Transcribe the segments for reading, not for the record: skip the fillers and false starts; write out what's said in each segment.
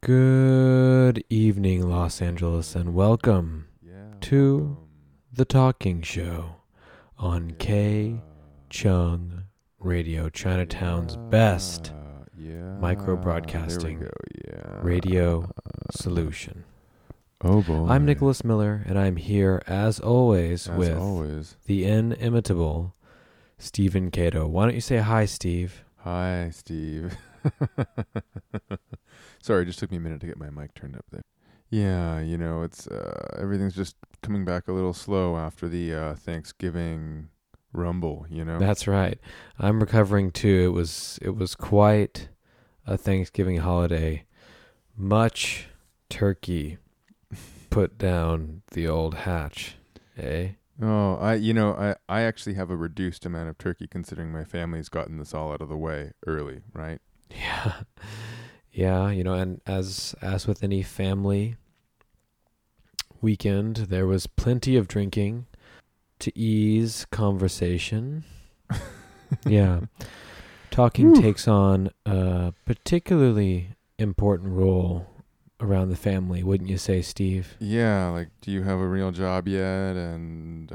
Good evening, Los Angeles, and welcome to welcome. The Talking Show on Yeah. K Chung Radio, Chinatown's best micro-broadcasting There we go. Yeah. radio solution. Oh boy. I'm Nicholas Miller, and I'm here, as always, As with always. the inimitable Stephen Cato. Why don't you say hi, Steve? Hi, Steve. Sorry, it just took me a minute to get my mic turned up there. Yeah, it's everything's just coming back a little slow after the Thanksgiving rumble, That's right. I'm recovering too. It was quite a Thanksgiving holiday. Much turkey put down the old hatch, eh? Oh, I actually have a reduced amount of turkey considering my family's gotten this all out of the way early, right? Yeah. Yeah, and as with any family weekend, there was plenty of drinking to ease conversation. Yeah. Talking Whew. takes on a particularly important role around the family, wouldn't you say, Steve? Yeah, like, do you have a real job yet? And,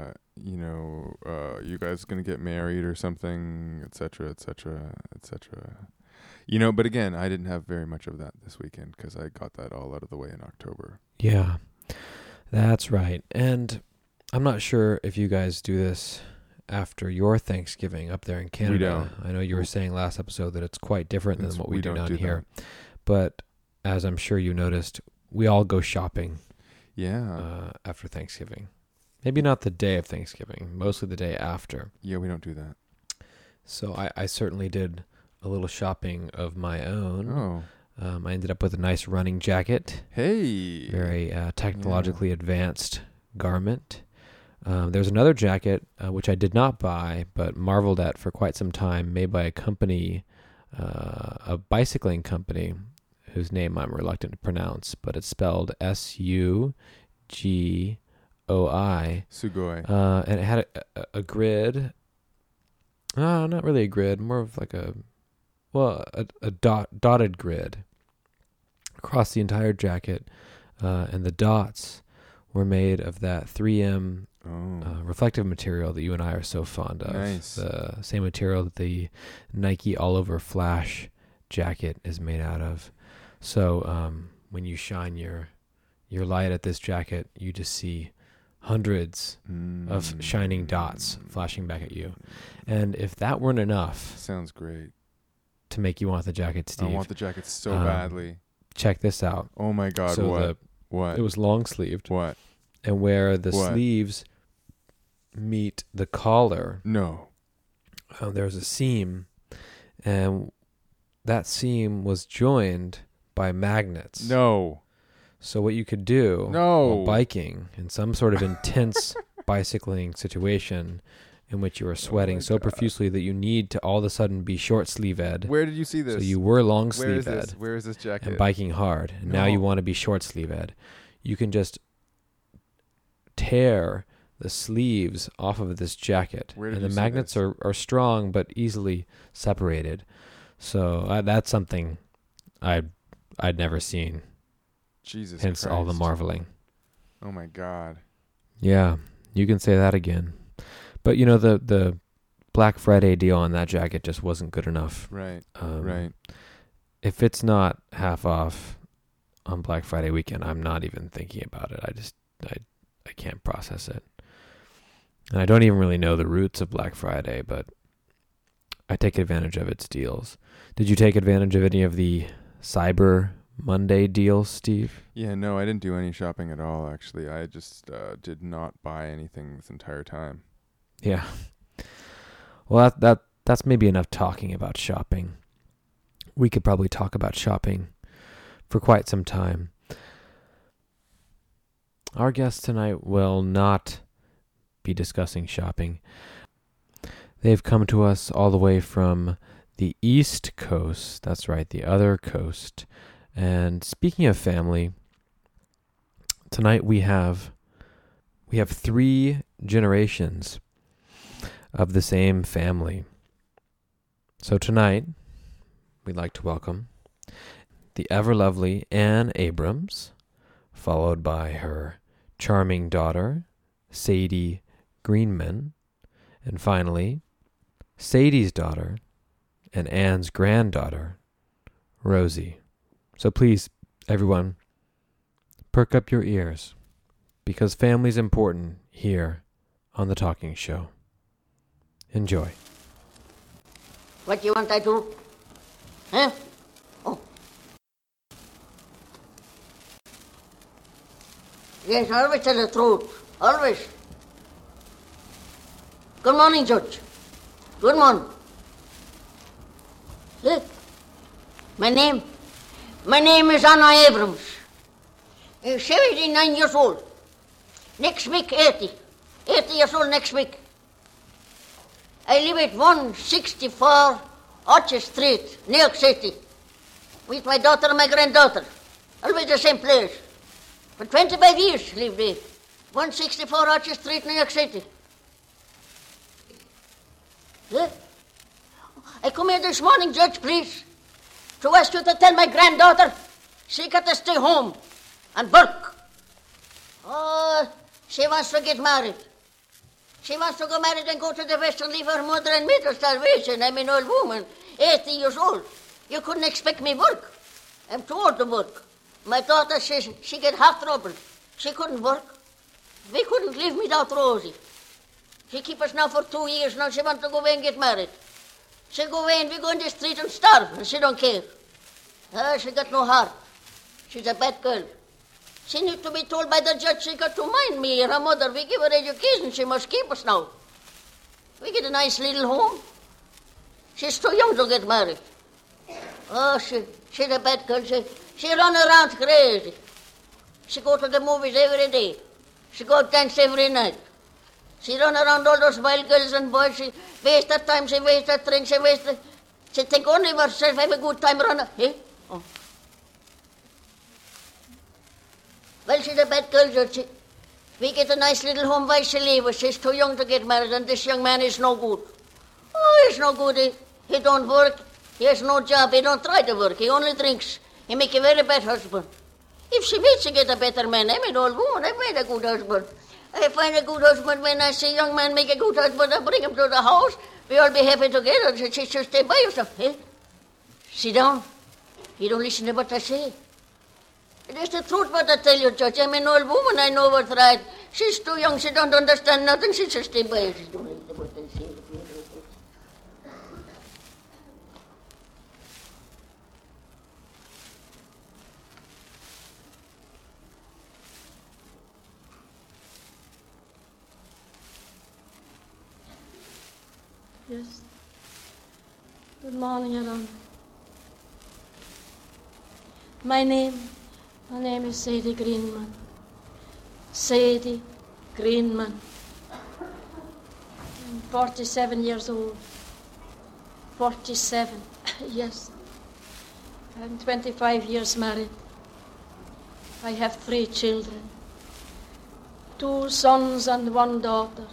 you guys gonna get married or something, et cetera, et cetera, et cetera. But again, I didn't have very much of that this weekend because I got that all out of the way in October. Yeah, that's right. And I'm not sure if you guys do this after your Thanksgiving up there in Canada. We don't. I know you were saying last episode that it's quite different than what we do down here. That. But as I'm sure you noticed, we all go shopping after Thanksgiving. Maybe not the day of Thanksgiving, mostly the day after. Yeah, we don't do that. So I certainly did a little shopping of my own. Oh. I ended up with a nice running jacket. Hey. Very technologically advanced garment. There's another jacket, which I did not buy, but marveled at for quite some time, made by a company, a bicycling company, whose name I'm reluctant to pronounce, but it's spelled Sugoi. Sugoi. And it had a grid. Not really a grid, more of like a dotted grid across the entire jacket, and the dots were made of that 3M reflective material that you and I are so fond of. Nice. The same material that the Nike All Over Flash jacket is made out of. So when you shine your light at this jacket, you just see hundreds of shining dots flashing back at you. And if that weren't enough, sounds great, to make you want the jacket, Steve, I want the jacket so badly. Check this out. Oh my God! So what? It was long sleeved. What? And where the sleeves meet the collar, no, there's a seam, and that seam was joined by magnets. No. So what you could do while biking in some sort of intense bicycling situation in which you are sweating so profusely that you need to all of a sudden be short sleeved. Where did you see this? So you were long sleeved. Where is this jacket? And biking hard. And now you want to be short sleeved. You can just tear the sleeves off of this jacket. And the magnets are strong but easily separated. So that's something I'd never seen. Jesus Hence Christ. all the marveling. Oh my God. Yeah, you can say that again. But the Black Friday deal on that jacket just wasn't good enough. Right. Right. If it's not half off on Black Friday weekend, I'm not even thinking about it. I can't process it. And I don't even really know the roots of Black Friday, but I take advantage of its deals. Did you take advantage of any of the Cyber Monday deals, Steve? Yeah, no, I didn't do any shopping at all, actually. I just did not buy anything this entire time. Yeah. Well, that's maybe enough talking about shopping. We could probably talk about shopping for quite some time. Our guests tonight will not be discussing shopping. They've come to us all the way from the East Coast. That's right, the other coast. And speaking of family, tonight we have 3 generations of the same family. So tonight, we'd like to welcome the ever-lovely Anne Abrams, followed by her charming daughter, Sadie Greenman, and finally, Sadie's daughter and Anne's granddaughter, Rosie. So please, everyone, perk up your ears, because family's important here on The Talking Show. Enjoy. What do you want I do? Huh? Oh. Yes, always tell the truth. Always. Good morning, Judge. Good morning. Look. My name is Anna Abrams. 79 years old. Next week, 80. 80 years old next week. I live at 164 Archer Street, New York City, with my daughter and my granddaughter. Always the same place. For 25 years lived there. 164 Archer Street, New York City. Yeah. I come here this morning, Judge, please, to ask you to tell my granddaughter she got to stay home and work. Oh, she wants to get married. She wants to go married and go to the West and leave her mother and me to starvation. I'm an old woman, 80 years old. You couldn't expect me work. I'm too old to work. My daughter, she get heart trouble. She couldn't work. We couldn't live without Rosie. She keep us now for 2 years. Now she wants to go away and get married. She go away and we go in the street and starve, and she don't care. She got no heart. She's a bad girl. She needs to be told by the judge she got to mind me and her mother. We give her education. She must keep us now. We get a nice little home. She's too young to get married. Oh, she's a bad girl. She run around crazy. She go to the movies every day. She go dance every night. She run around all those wild girls and boys. She waste her time. She waste her drink. She think only of herself. Have a good time running. Eh? Oh. Well, she's a bad girl, Judge. We get a nice little home while she leaves. She's too young to get married, and this young man is no good. Oh, he's no good. He don't work. He has no job. He don't try to work. He only drinks. He make a very bad husband. If she waits to get a better man, I'm an old woman. I made a good husband. I find a good husband when I see a young man make a good husband. I bring him to the house. We all be happy together. She should stay by herself. Eh? Sit down. You don't listen to what I say. It is the truth what I tell you, Judge. I'm an old woman. I know what's right. She's too young. She don't understand nothing. She should stay by herself. She don't listen to what I say. Yes. Good morning, Your Honor. My name is Sadie Greenman. Sadie Greenman. I'm 47 years old. 47, yes. I'm 25 years married. I have 3 children. 2 sons and 1 daughter.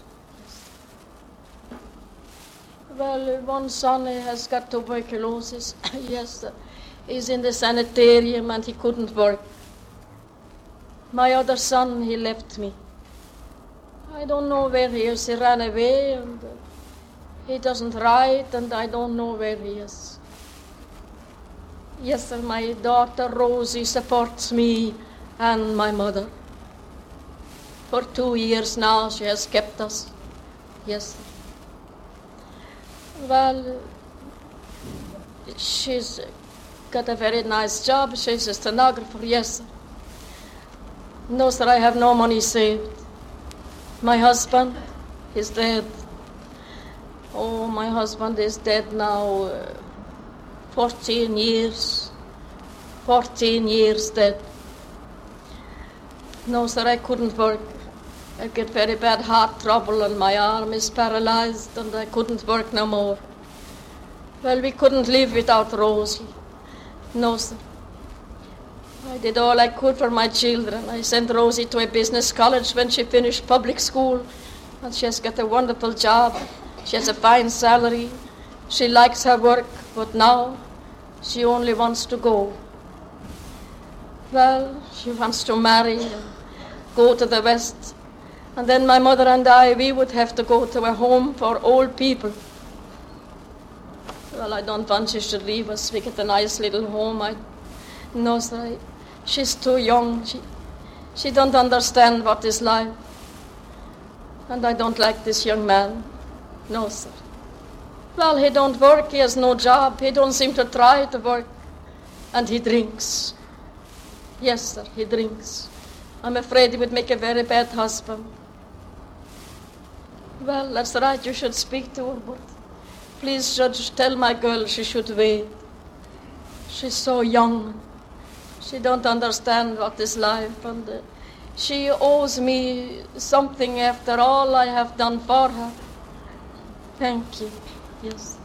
Well, one son has got tuberculosis. Yes, he's in the sanitarium and he couldn't work. My other son, he left me. I don't know where he is. He ran away and he doesn't write and I don't know where he is. Yes, sir, my daughter Rosie supports me and my mother. For 2 years now she has kept us. Yes, sir. Well, she's got a very nice job. She's a stenographer, yes, sir. No, sir, I have no money saved. My husband is dead. Oh, my husband is dead now 14 years. 14 years dead. No, sir, I couldn't work. I get very bad heart trouble and my arm is paralyzed and I couldn't work no more. Well, we couldn't live without Rosie. No, sir. I did all I could for my children. I sent Rosie to a business college when she finished public school, and she has got a wonderful job. She has a fine salary. She likes her work, but now she only wants to go. Well, she wants to marry and go to the West. And then my mother and I, we would have to go to a home for old people. Well, I don't want she should leave us. We get a nice little home. No, sir. She's too young. She don't understand what is life. And I don't like this young man. No, sir. Well, he don't work. He has no job. He don't seem to try to work. And he drinks. Yes, sir, he drinks. I'm afraid he would make a very bad husband. Well, that's right. You should speak to her, but please, Judge, tell my girl she should wait. She's so young. She don't understand what is life, and she owes me something after all I have done for her. Thank you. Yes.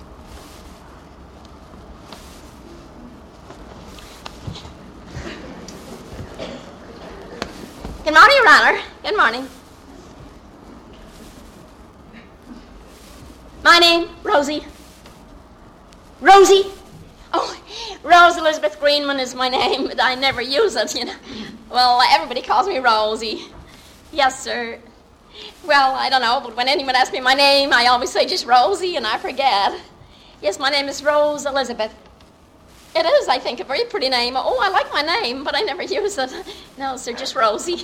Good morning, Your Honor. Good morning. My name, Rosie. Rosie? Oh, Rose Elizabeth Greenman is my name, but I never use it, you know. Well, everybody calls me Rosie. Yes, sir. Well, I don't know, but when anyone asks me my name, I always say just Rosie, and I forget. Yes, my name is Rose Elizabeth. It is, I think, a very pretty name. Oh, I like my name, but I never use it. No, sir, just Rosie.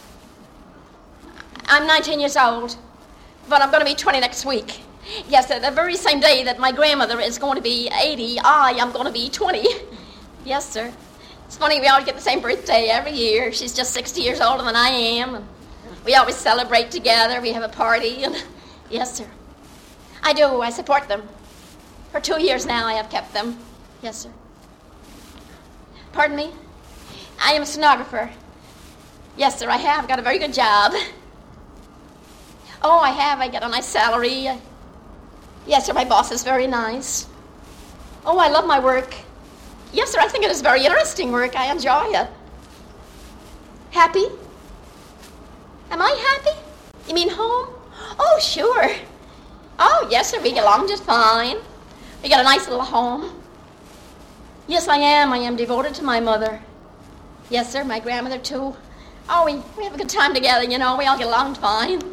I'm 19 years old, but I'm going to be 20 next week. Yes, the very same day that my grandmother is going to be 80, I am going to be 20. Yes, sir. It's funny, we always get the same birthday every year. She's just 60 years older than I am, and we always celebrate together. We have a party, and yes, sir. I do. I support them. For 2 years now, I have kept them. Yes, sir. Pardon me? I am a stenographer. Yes, sir, I have. Got a very good job. Oh, I have. I get a nice salary. Yes, sir, my boss is very nice. Oh, I love my work. Yes, sir, I think it is very interesting work. I enjoy it. Happy? Am I happy? You mean home? Oh, sure. Oh, yes, sir, we get along just fine. We got a nice little home. Yes, I am. I am devoted to my mother. Yes, sir, my grandmother, too. Oh, we have a good time together, you know. We all get along fine.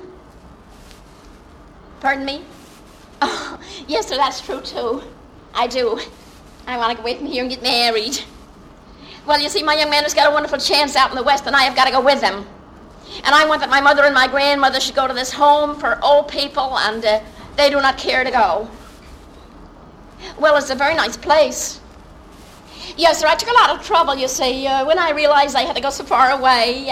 Pardon me? Oh, yes, sir, that's true, too. I do. I want to go away from here and get married. Well, you see, my young man has got a wonderful chance out in the West, and I have got to go with him. And I want that my mother and my grandmother should go to this home for old people, and they do not care to go. Well, it's a very nice place. Yes, sir, I took a lot of trouble, you see. When I realized I had to go so far away,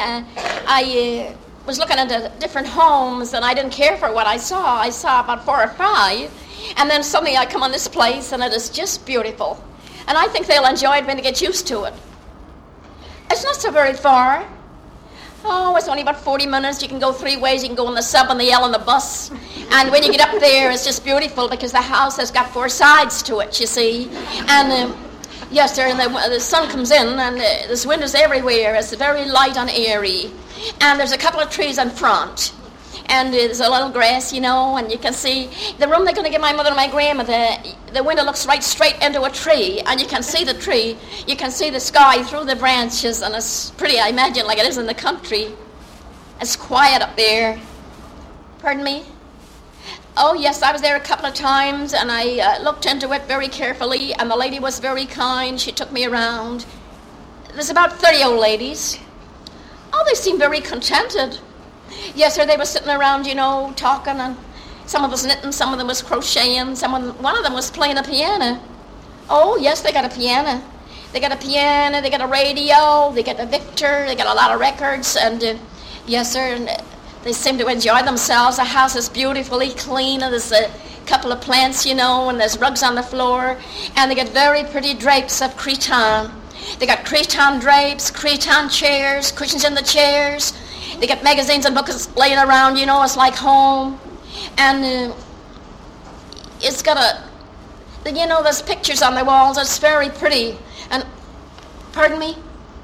I was looking into different homes, and I didn't care for what I saw. I saw about 4 or 5, and then suddenly I come on this place, and it is just beautiful. And I think they'll enjoy it when they get used to it. It's not so very far. Oh, it's only about 40 minutes. You can go 3 ways. You can go on the sub, on the L, and the bus. And when you get up there, it's just beautiful because the house has got 4 sides to it, you see. And yes, sir, and the sun comes in, and there's windows everywhere. It's very light and airy. And there's a couple of trees in front. And there's a little grass, you know, and you can see the room they're going to give my mother and my grandmother. The window looks right straight into a tree, and you can see the tree. You can see the sky through the branches, and it's pretty, I imagine, like it is in the country. It's quiet up there. Pardon me? Oh, yes, I was there a couple of times, and I looked into it very carefully, and the lady was very kind. She took me around. There's about 30 old ladies. Oh, they seem very contented. Yes, sir, they were sitting around, you know, talking, and some of us knitting, some of them was crocheting, one of them was playing a piano. Oh, yes, they got a piano. They got a piano, they got a radio, they got a Victor, they got a lot of records, and yes, sir, and they seem to enjoy themselves. The house is beautifully clean, and there's a couple of plants, you know, and there's rugs on the floor, and they got very pretty drapes of cretonne. They got cretonne drapes, cretonne chairs, cushions in the chairs. They got magazines and books laying around, you know, it's like home. And it's got you know, there's pictures on the walls. It's very pretty. And, pardon me?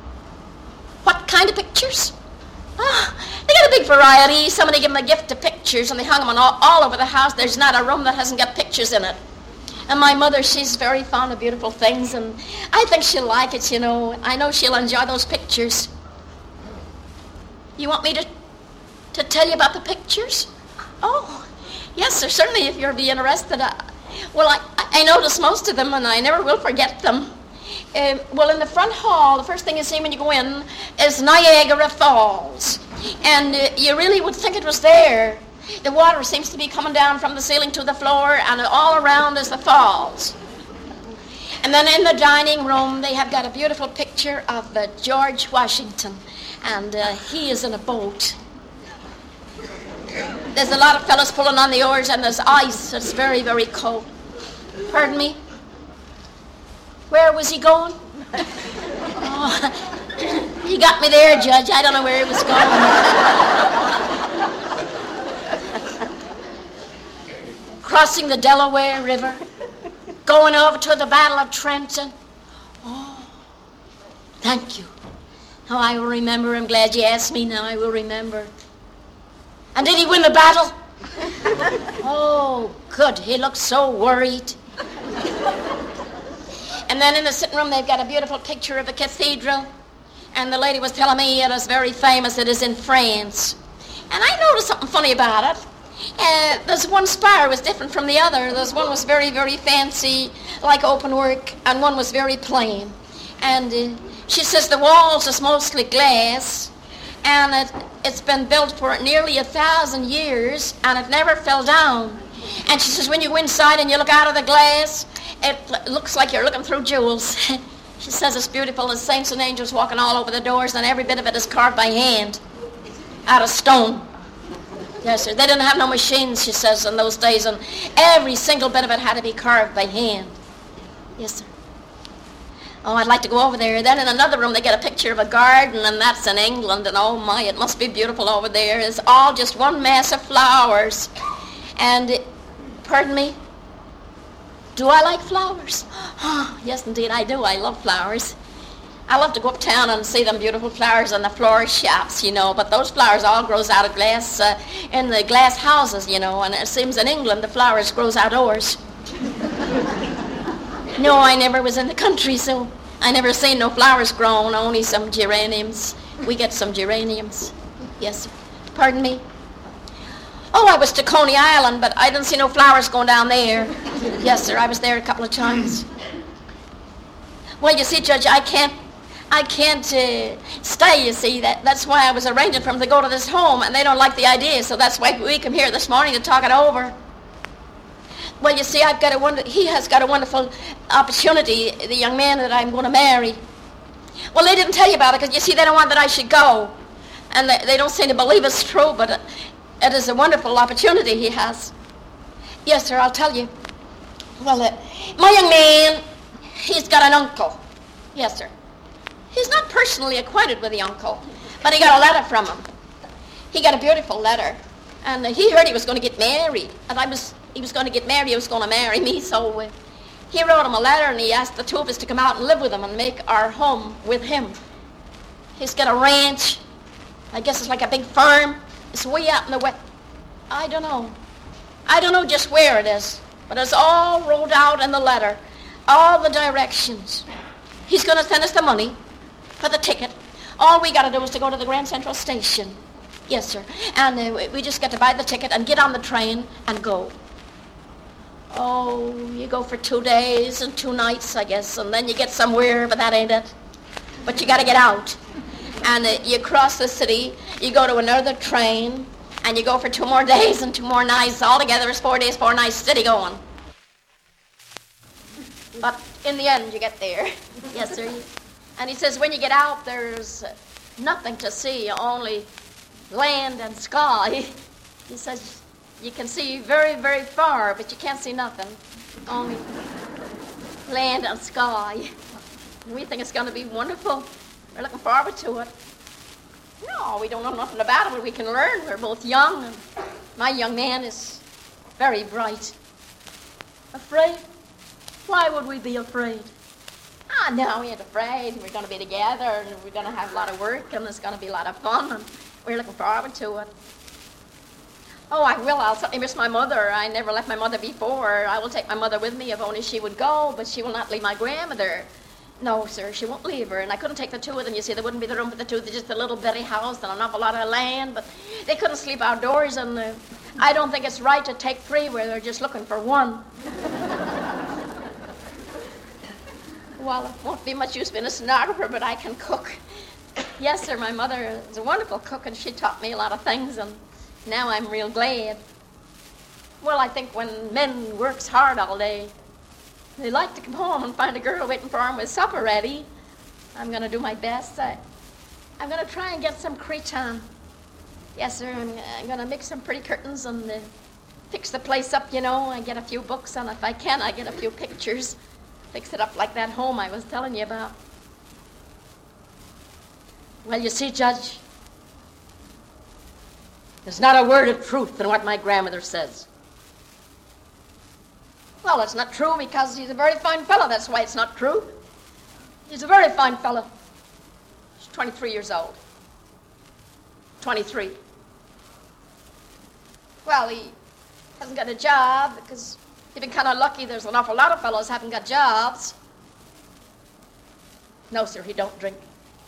What kind of pictures? Oh, they got a big variety. Somebody gave them a gift of pictures, and they hung them on all over the house. There's not a room that hasn't got pictures in it. And my mother, she's very fond of beautiful things, and I think she'll like it, you know. I know she'll enjoy those pictures. You want me to tell you about the pictures? Oh, yes, sir, certainly, if you'll be interested. I notice most of them, and I never will forget them. Well, in the front hall, the first thing you see when you go in is Niagara Falls. And you really would think it was there. The water seems to be coming down from the ceiling to the floor, and all around is the falls. And then in the dining room, they have got a beautiful picture of George Washington, and he is in a boat. There's a lot of fellas pulling on the oars, and there's ice. It's very, very cold. Pardon me? Where was he going? Oh, you got me there, Judge. I don't know where he was going. Crossing the Delaware River, going over to the Battle of Trenton. Oh, thank you. Oh, I will remember. I'm glad you asked me now. I will remember. And did he win the battle? Oh, good. He looked so worried. And then in the sitting room, they've got a beautiful picture of the cathedral. And the lady was telling me it is very famous. It is in France. And I noticed something funny about it. There's one spire was different from the other. There's one was very, very fancy, like open work, and one was very plain. And she says the walls is mostly glass, and it's been built for nearly 1,000 years, and it never fell down. And she says when you go inside and you look out of the glass, it looks like you're looking through jewels. She says it's beautiful. There's saints and angels walking all over the doors, and every bit of it is carved by hand, out of stone. Yes, sir. They didn't have no machines, she says, in those days, and every single bit of it had to be carved by hand. Yes, sir. Oh, I'd like to go over there. Then in another room, they get a picture of a garden, and that's in England, and oh my, it must be beautiful over there. It's all just one mass of flowers. And, pardon me, do I like flowers? Oh, yes, indeed, I do. I love flowers. I love to go uptown and see them beautiful flowers in the florist shops, you know, but those flowers all grows out of glass, in the glass houses, you know, and it seems in England the flowers grows outdoors. No, I never was in the country, so I never seen no flowers grown, only some geraniums. We get some geraniums. Yes, sir. Pardon me? Oh, I was to Coney Island, but I didn't see no flowers going down there. Yes, sir, I was there a couple of times. Well, you see, Judge, I can't stay, you see. That's why I was arranging for them to go to this home, and they don't like the idea, so that's why we come here this morning to talk it over. Well, you see, he has got a wonderful opportunity, the young man that I'm going to marry. Well, they didn't tell you about it, because, you see, they don't want that I should go. And they don't seem to believe it's true, but it is a wonderful opportunity he has. Yes, sir, I'll tell you. Well, my young man, he's got an uncle. Yes, sir. He's not personally acquainted with the uncle, but he got a letter from him. He got a beautiful letter, and he heard he was going to get married, and he was going to get married, he was going to marry me, so he wrote him a letter, and he asked the two of us to come out and live with him and make our home with him. He's got a ranch. I guess it's like a big farm. It's way out in the west. I don't know just where it is, but it's all wrote out in the letter, all the directions. He's going to send us the money for the ticket. All we got to do is to go to the Grand Central Station. Yes, sir. And we just got to buy the ticket and get on the train and go. Oh, you go for 2 days and 2 nights, I guess, and then you get somewhere, but that ain't it. But you got to get out. And you cross the city, you go to another train, and you go for 2 more days and 2 more nights. Altogether, it's 4 days, 4 nights, city going. But in the end, you get there. Yes, sir. And he says, when you get out, there's nothing to see, only land and sky. He says, you can see very, very far, but you can't see nothing. Only land and sky. We think it's going to be wonderful. We're looking forward to it. No, we don't know nothing about it, but we can learn. We're both young, and my young man is very bright. Afraid? Why would we be afraid? No, we ain't afraid. We're going to be together, and we're going to have a lot of work, and it's going to be a lot of fun, and we're looking forward to it. Oh, I will. I'll certainly miss my mother. I never left my mother before. I will take my mother with me if only she would go, but she will not leave my grandmother. No, sir, she won't leave her, and I couldn't take the two of them. You see, there wouldn't be the room for the two. There's just a little bitty house and an awful lot of land, but they couldn't sleep outdoors, and I don't think it's right to take three where they're just looking for one. Well, it won't be much use being a stenographer, but I can cook. Yes, sir, my mother is a wonderful cook, and she taught me a lot of things, and now I'm real glad. Well, I think when men works hard all day, they like to come home and find a girl waiting for them with supper ready. I'm going to do my best. I'm going to try and get some cretonne. Yes, sir, I'm going to make some pretty curtains and fix the place up, you know. I get a few books, and if I can, I get a few pictures. Fix it up like that home I was telling you about. Well, you see, Judge, there's not a word of truth in what my grandmother says. Well, it's not true because he's a very fine fellow. That's why it's not true. He's a very fine fellow. He's 23 years old. 23. Well, he hasn't got a job because he's been kind of lucky. There's an awful lot of fellows haven't got jobs. No, sir, he don't drink.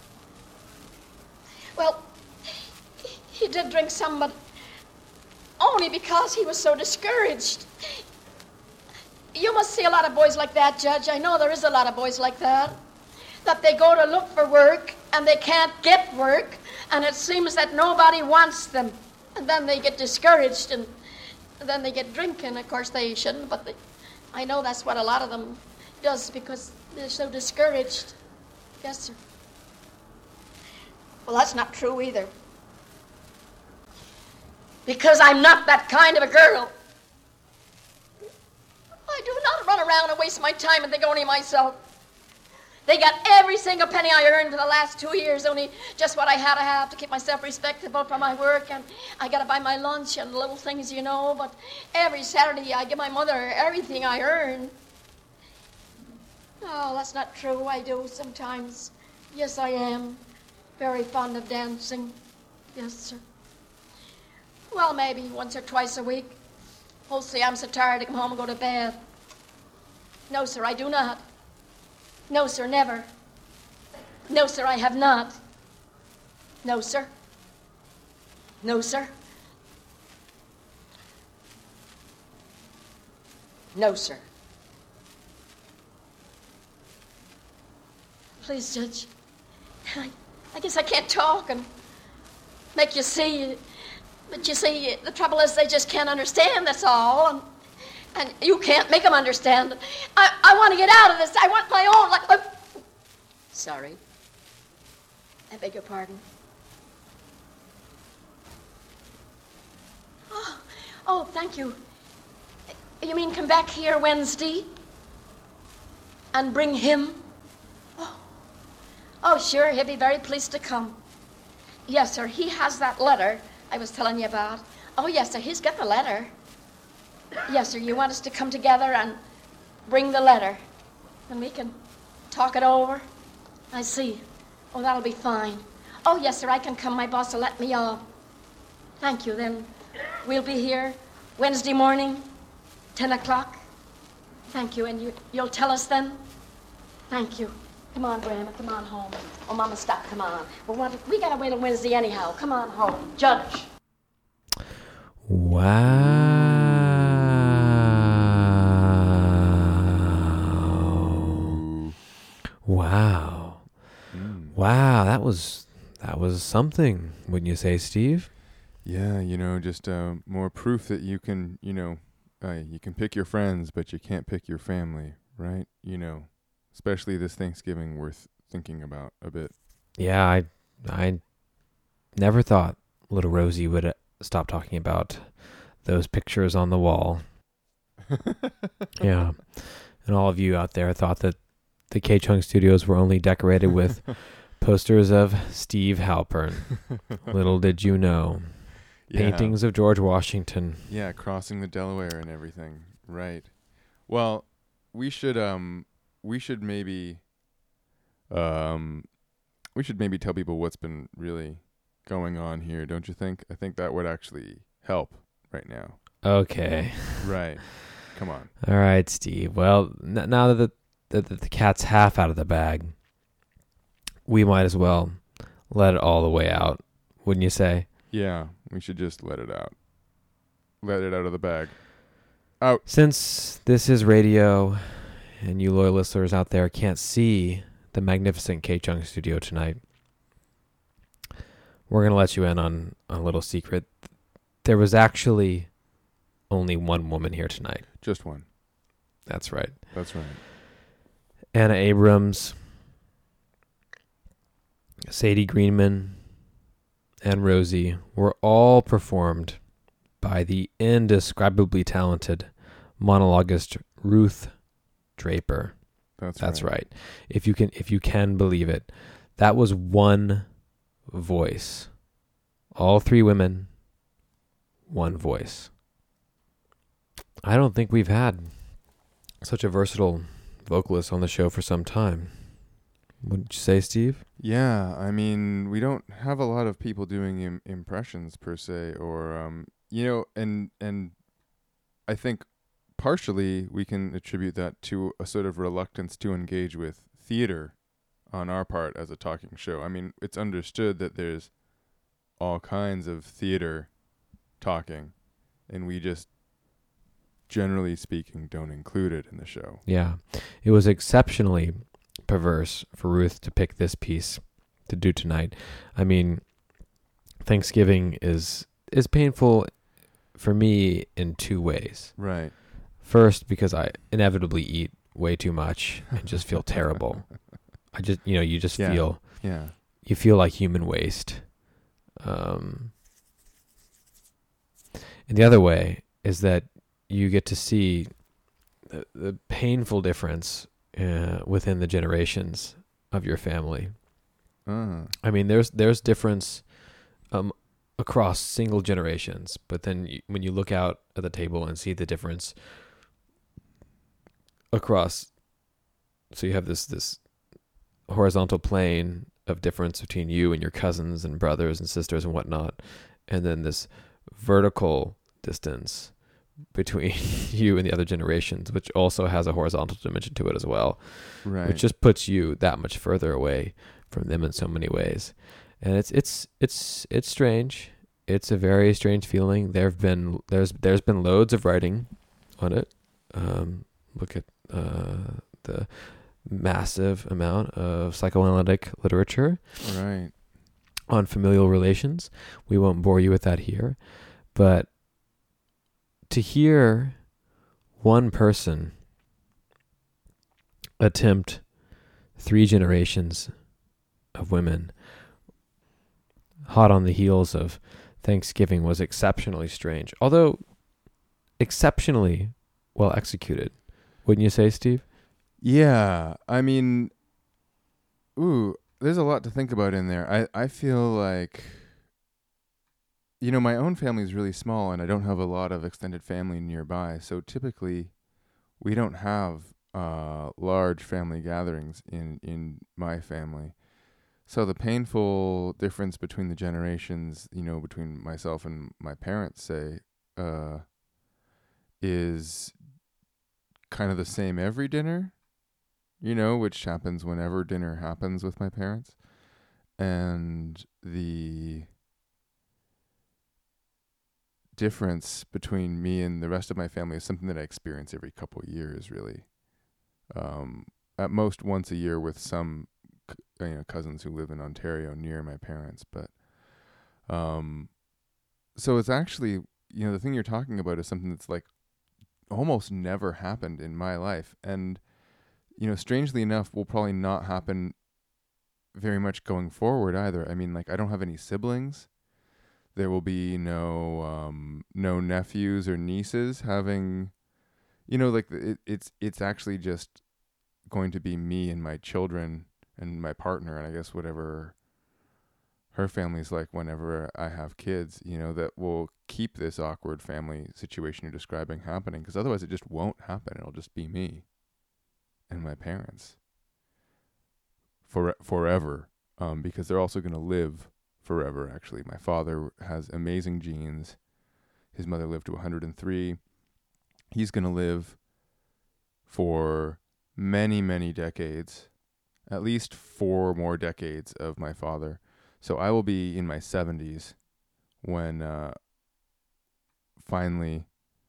Well, he did drink some, but only because he was so discouraged. You must see a lot of boys like that, Judge. I know there is a lot of boys like that. That they go to look for work, and they can't get work, and it seems that nobody wants them. And then they get discouraged, and then they get drinking. Of course, they shouldn't, but I know that's what a lot of them does because they're so discouraged. Yes, sir. Well, that's not true either. Because I'm not that kind of a girl. I do not run around and waste my time and think only myself. They got every single penny I earned for the last 2 years, only just what I had to have to keep myself respectable for my work, and I got to buy my lunch and little things, you know, but every Saturday I give my mother everything I earn. Oh, that's not true. I do sometimes. Yes, I am. Very fond of dancing. Yes, sir. Well, maybe once or twice a week. Mostly I'm so tired to come home and go to bed. No, sir, I do not. No, sir, never. No, sir, I have not. No, sir. No, sir. No, sir. Please, Judge. I guess I can't talk and make you see. But you see, the trouble is they just can't understand, that's all. And you can't make them understand. I want to get out of this. I want my own. Sorry. I beg your pardon. Oh, thank you. You mean come back here Wednesday and bring him? Oh, sure, he'll be very pleased to come. Yes, sir, he has that letter I was telling you about. Oh, yes, sir, he's got the letter. Yes, sir, you want us to come together and bring the letter, and we can talk it over? I see. Oh, that'll be fine. Oh, yes, sir, I can come. My boss will let me off. Thank you, then. We'll be here Wednesday morning, 10 o'clock. Thank you, and you'll tell us then? Thank you. Come on, Grandma, come on home. Oh, Mama, stop, come on. We gotta wait till Wednesday anyhow. Come on home. Judge. Wow. Wow, that was something, wouldn't you say, Steve? Yeah, just more proof that you can, you can pick your friends, but you can't pick your family, right? Especially this Thanksgiving, worth thinking about a bit. Yeah, I never thought little Rosie would stop talking about those pictures on the wall. Yeah. And all of you out there thought that the K-Chung Studios were only decorated with posters of Steve Halpern. Little did you know. Yeah. Paintings of George Washington. Yeah, crossing the Delaware and everything. Right. Well, we should maybe tell people what's been really going on here, don't you think? I think that would actually help, right now. Okay. Right. Come on. All right, Steve. Well, now that the cat's half out of the bag, we might as well let it all the way out, wouldn't you say? Yeah, we should just let it out. Let it out of the bag. Out. Since this is radio and you loyal listeners out there can't see the magnificent K-Chung studio tonight, we're going to let you in on a little secret. There was actually only one woman here tonight. Just one. That's right. That's right. Anna Abrams, Sadie Greenman, and Rosie were all performed by the indescribably talented monologuist Ruth Draper. That's right. If you can believe it, that was one voice. All three women, one voice. I don't think we've had such a versatile vocalist on the show for some time. Wouldn't you say, Steve? Yeah, I mean, we don't have a lot of people doing impressions per se, or and I think partially we can attribute that to a sort of reluctance to engage with theater on our part as a talking show. I mean, it's understood that there's all kinds of theater talking, and we just, generally speaking, don't include it in the show. Yeah. It was exceptionally perverse for Ruth to pick this piece to do tonight. I mean, Thanksgiving is painful for me in two ways. Right. First, because I inevitably eat way too much and just feel terrible. I just, you just feel, you feel like human waste. And the other way is that you get to see the painful difference within the generations of your family. I mean, there's difference across single generations, but then when you look out at the table and see the difference across, so you have this horizontal plane of difference between you and your cousins and brothers and sisters and whatnot, and then this vertical distance between you and the other generations, which also has a horizontal dimension to it as well, right? Which just puts you that much further away from them in so many ways, and it's strange. It's a very strange feeling. There's been loads of writing on it. Look at the massive amount of psychoanalytic literature, right, on familial relations. We won't bore you with that here, but to hear one person attempt 3 generations of women hot on the heels of Thanksgiving was exceptionally strange, although exceptionally well executed. Wouldn't you say, Steve? Yeah, I mean, there's a lot to think about in there. I feel like, my own family is really small, and I don't have a lot of extended family nearby. So typically, we don't have large family gatherings in my family. So the painful difference between the generations, between myself and my parents, say, is kind of the same every dinner, which happens whenever dinner happens with my parents. And the difference between me and the rest of my family is something that I experience every couple of years, really. At most once a year with some cousins who live in Ontario near my parents. But so it's actually, the thing you're talking about is something that's like almost never happened in my life. And, strangely enough, will probably not happen very much going forward either. I mean, like, I don't have any siblings. There will be no nephews or nieces having, it's actually just going to be me and my children and my partner, and I guess whatever her family's like whenever I have kids, that will keep this awkward family situation you're describing happening, because otherwise it just won't happen. It'll just be me and my parents forever, because they're also going to live forever. Actually, my father has amazing genes. His mother lived to 103. He's going to live for many, many decades, at least 4 more decades of my father. So I will be in my 70s when finally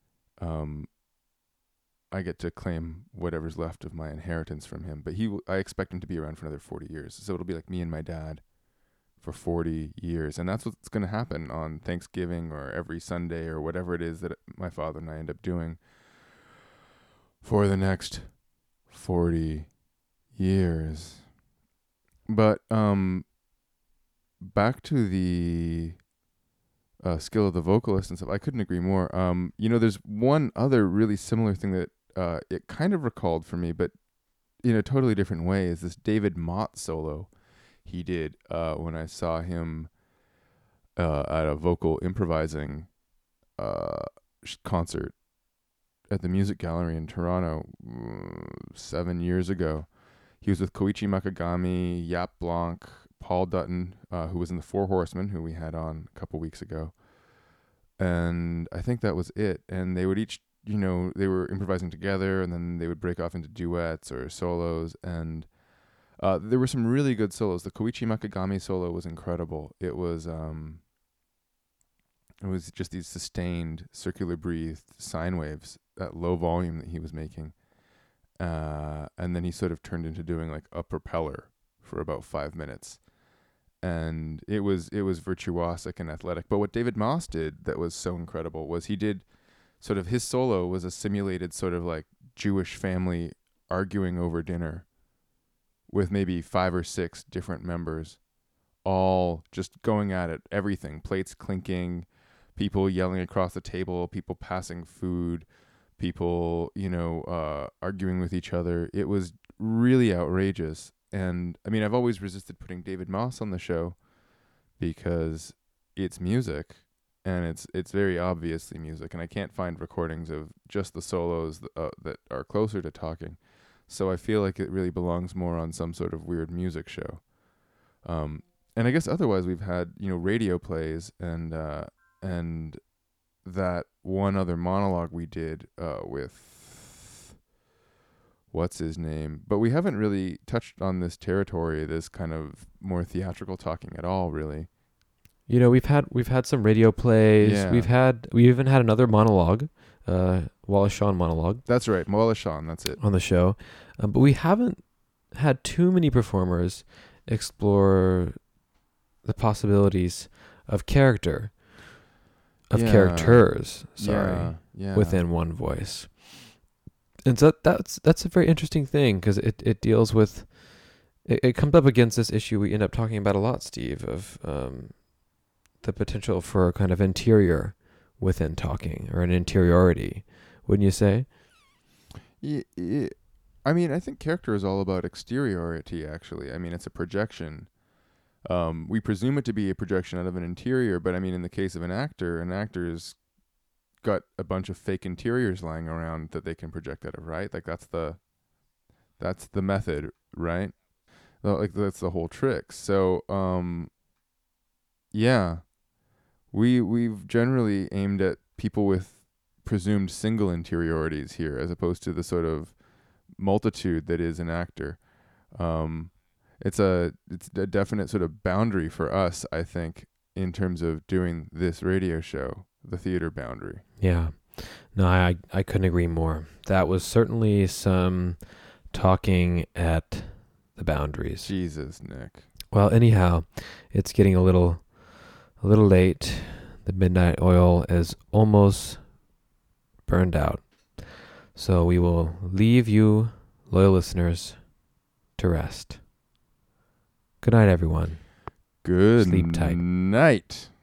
I get to claim whatever's left of my inheritance from him. But I expect him to be around for another 40 years. So it'll be like me and my dad for 40 years. And that's what's going to happen on Thanksgiving or every Sunday or whatever it is that my father and I end up doing for the next 40 years. But back to the skill of the vocalist and stuff, I couldn't agree more. There's one other really similar thing that it kind of recalled for me, but in a totally different way, is this David Mott solo he did when I saw him at a vocal improvising concert at the Music Gallery in Toronto 7 years ago. He was with Koichi Makagami, Yap Blanc, Paul Dutton, who was in the Four Horsemen, who we had on a couple weeks ago. And I think that was it. And they would each, they were improvising together, and then they would break off into duets or solos. And there were some really good solos. The Koichi Makagami solo was incredible. It was just these sustained, circular breathed sine waves at low volume that he was making. And then he sort of turned into doing like a propeller for about 5 minutes. And it was virtuosic and athletic. But what David Moss did that was so incredible was he did sort of, his solo was a simulated sort of like Jewish family arguing over dinner with maybe 5 or 6 different members, all just going at it, everything, plates clinking, people yelling across the table, people passing food, people, arguing with each other. It was really outrageous. And I mean, I've always resisted putting David Moss on the show because it's music, and it's very obviously music, and I can't find recordings of just the solos that are closer to talking. So I feel like it really belongs more on some sort of weird music show. And I guess otherwise we've had, radio plays and that one other monologue we did with what's his name, but we haven't really touched on this territory, this kind of more theatrical talking at all, really. We've had some radio plays. Yeah. We even had another monologue, Wallace Shawn monologue. That's right, Wallace Shawn. That's it on the show, but we haven't had too many performers explore the possibilities of characters. Within one voice. And so that's a very interesting thing, because it deals with, it comes up against this issue we end up talking about a lot, Steve, of the potential for a kind of interior within talking, or an interiority, wouldn't you say? Yeah, I mean, I think character is all about exteriority, actually. I mean, it's a projection. We presume it to be a projection out of an interior, but I mean, in the case of an actor's got a bunch of fake interiors lying around that they can project out of, right? Like that's the method, right? Like that's the whole trick. So, we've generally aimed at people with presumed single interiorities here, as opposed to the sort of multitude that is an actor. It's a definite sort of boundary for us, I think, in terms of doing this radio show, the theater boundary. Yeah. No, I couldn't agree more. That was certainly some talking at the boundaries. Jesus, Nick. Well, anyhow, it's getting a little late. The midnight oil is almost burned out. So we will leave you, loyal listeners, to rest. Good night, everyone. Good Sleep tight. night.